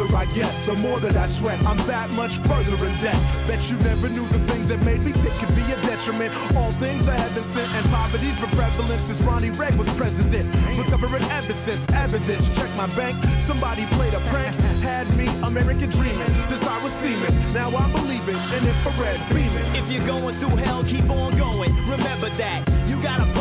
older I get, the more that I sweat. I'm that much further in debt. Bet you never knew the things that made me think could be a detriment. All things are heaven sent, and poverty's been prevalent since Ronnie Reagan was president. Recovering ever since evidence. Check my bank, somebody played a prank. Had me American dreaming since I was steaming. Now I'm believing in infrared beaming. If you're going through hell, keep on going. Remember that you gotta